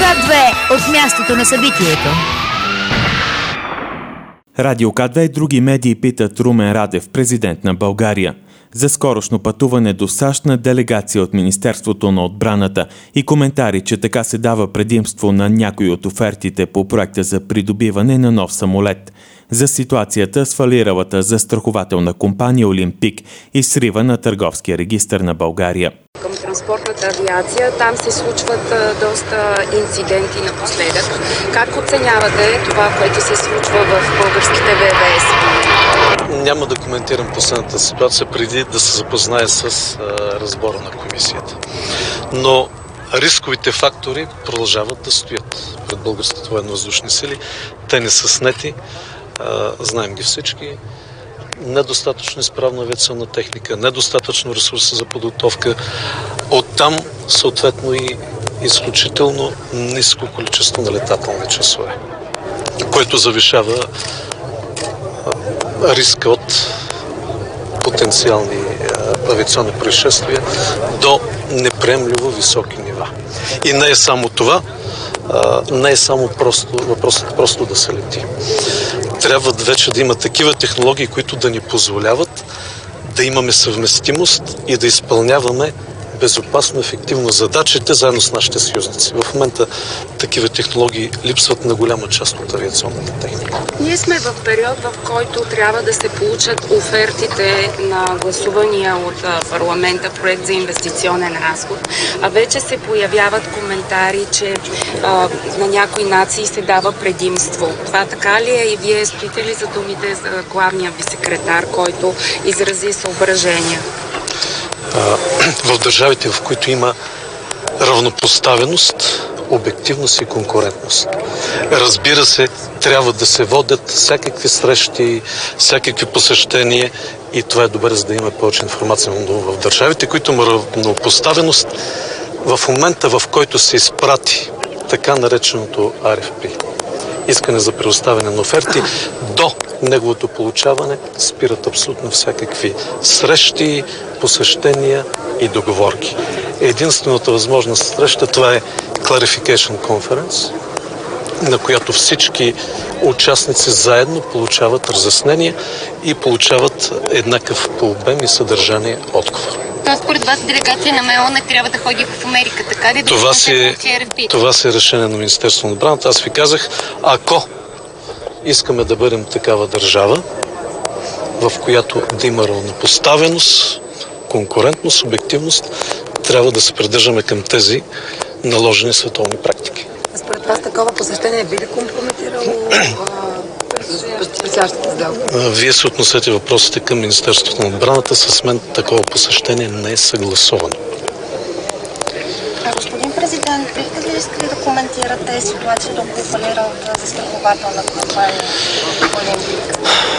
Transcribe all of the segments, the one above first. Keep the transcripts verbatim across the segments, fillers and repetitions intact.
К две от мястото на събитието. Радио К две и други медии питат Румен Радев, президент на България, за скорошно пътуване до САЩ на делегация от Министерството на отбраната и коментари, че така се дава предимство на някои от офертите по проекта за придобиване на нов самолет, за ситуацията с фалиралата застрахователна компания Олимпик и срива на търговския регистър на България. Към транспортната авиация, там се случват а, доста инциденти напоследък. Как оценявате това, което се случва в българските ВВС? Няма да коментирам последната ситуация преди да се запознае с а, разбора на комисията. Но рисковите фактори продължават да стоят пред българските военновъздушни сили. Те не са снети, а, знаем ги всички. Недостатъчно изправна авиационна техника, недостатъчно ресурси за подготовка. Оттам съответно и изключително ниско количество на летателни часове, което завишава риска от потенциални авиационни происшествия до неприемливо високи нива. И не е само това, не е само просто, въпросът просто да се лети. Трябва вече да има такива технологии, които да ни позволяват да имаме съвместимост и да изпълняваме безопасно, ефективно задачите заедно с нашите съюзници. В момента такива технологии липсват на голяма част от авиационната техника. Ние сме в период, в който трябва да се получат офертите на гласувания от парламента проект за инвестиционен разход, а вече се появяват коментари, че а, на някои нации се дава предимство. Това така ли е и вие стоите ли за думите за главния ви секретар, който изрази съображения? В държавите, в които има равнопоставеност, обективност и конкурентност. Разбира се, трябва да се водят всякакви срещи, всякакви посещения и това е добре, за да има повече информация. Но в държавите, които има равнопоставеност, в момента, в който се изпрати така нареченото Ар Еф Пи, искане за предоставяне на оферти, до неговото получаване спират абсолютно всякакви срещи, посещения и договорки. Единствената възможна среща, това е Clarification Conference, на която всички участници заедно получават разяснения и получават еднакъв по обем и съдържание отговор. Тоест, според вас делегация на МЕО не трябва да ходи в Америка, така ли? Да това, си, това си е решение на Министерството на отбраната. Аз ви казах, ако искаме да бъдем такава държава, в която да има равнопоставеност, конкурентност, обективност, трябва да се придържаме към тези наложени световни практики. Според вас такова посещение би ли компрометирало предстоящата сделка? Вие се относете въпросите към Министерството на отбраната. С мен такова посещение не е съгласовано. А господин президент, бихте ли искали да коментирате ситуацията около фалиралата застрахователна компания Олимпик?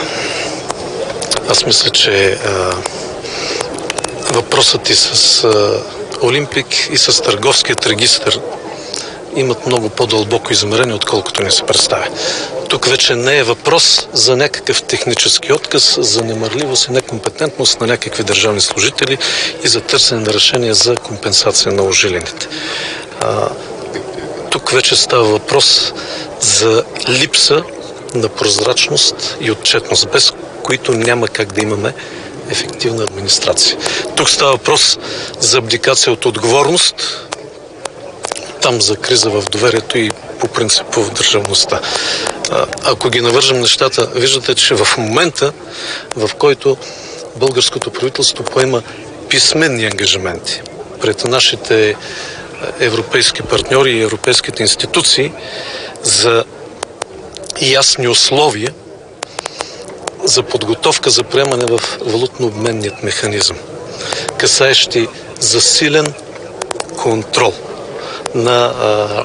Аз мисля, че а, въпросът и с а, Олимпик и с търговският регистър имат много по-дълбоко измерение, отколкото ни се представя. Тук вече не е въпрос за някакъв технически отказ, за немарливост и некомпетентност на някакви държавни служители и за търсене на решение за компенсация на ожилените. А, тук вече става въпрос за липса на прозрачност и отчетност, без които няма как да имаме ефективна администрация. Тук става въпрос за абдикация от отговорност, там за криза в доверието и по принцип в държавността. Ако ги навържем нещата, виждате, че в момента, в който българското правителство поема писменни ангажименти пред нашите европейски партньори и европейските институции за ясни условия за подготовка за приемане в валутно-обменният механизъм, касаещи засилен контрол на а,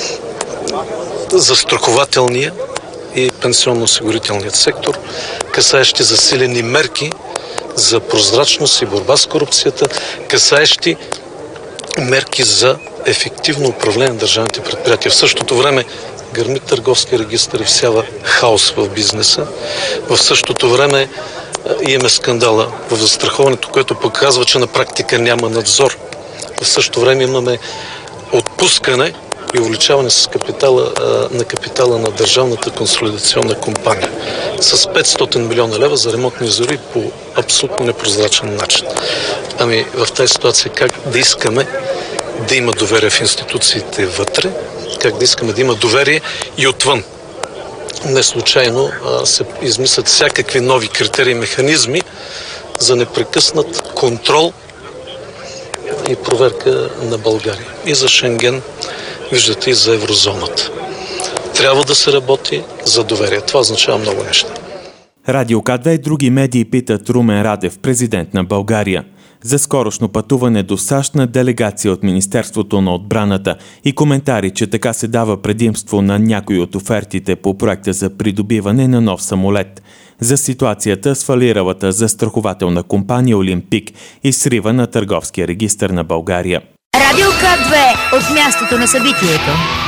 застрахователния и пенсионно-осигурителният сектор, касаещи засилени мерки за прозрачност и борба с корупцията, касаещи мерки за ефективно управление на държавните предприятия. В същото време гърми търговски регистър и всява хаос в бизнеса. В същото време имаме скандала в застраховането, което показва, че на практика няма надзор. В същото време имаме отпускане и увеличаване с капитала, на капитала на Държавната консолидационна компания с петстотин милиона лева за ремонтни зори по абсолютно непрозрачен начин. Ами в тази ситуация как да искаме да има доверие в институциите вътре, как да искаме да има доверие и отвън. Не случайно а, се измислят всякакви нови критерии и механизми за непрекъснат контрол и проверка на България. И за Шенген, виждате, и за еврозоната. Трябва да се работи за доверие. Това означава много неща. Радио К две и други медии питат Румен Радев, президент на България, за скорошно пътуване до САЩ на делегация от Министерството на отбраната и коментари, че така се дава предимство на някои от офертите по проекта за придобиване на нов самолет, за ситуацията с фалиралата застрахователна компания Олимпик и срива на търговския регистър на България. Радио К две от мястото на събитието.